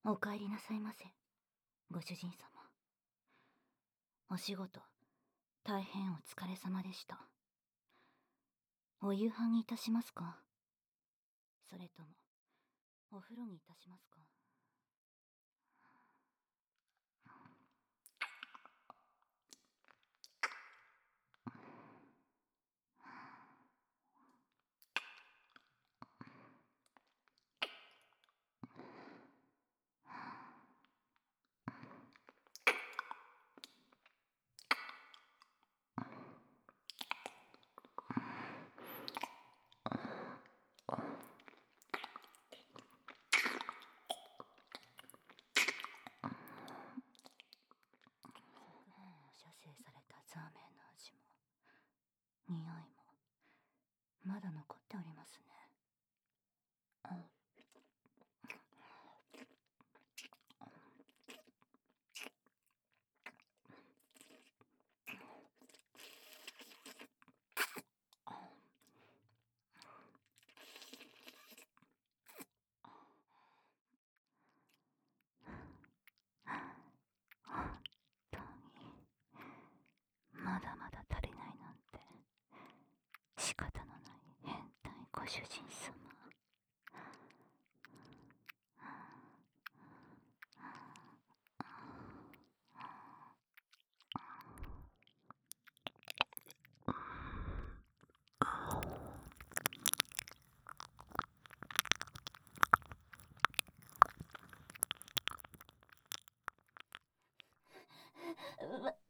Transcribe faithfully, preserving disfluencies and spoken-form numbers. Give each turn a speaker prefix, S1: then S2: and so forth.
S1: お帰りなさいませ、ご主人様。お仕事、大変お疲れ様でした。お夕飯にいたしますか？それとも、お風呂にいたしますか？射精されたザーメンの味も匂いもまだ残っておりますね。本当にまだまだ足りないなんて仕方のない変態ご主人様。待って、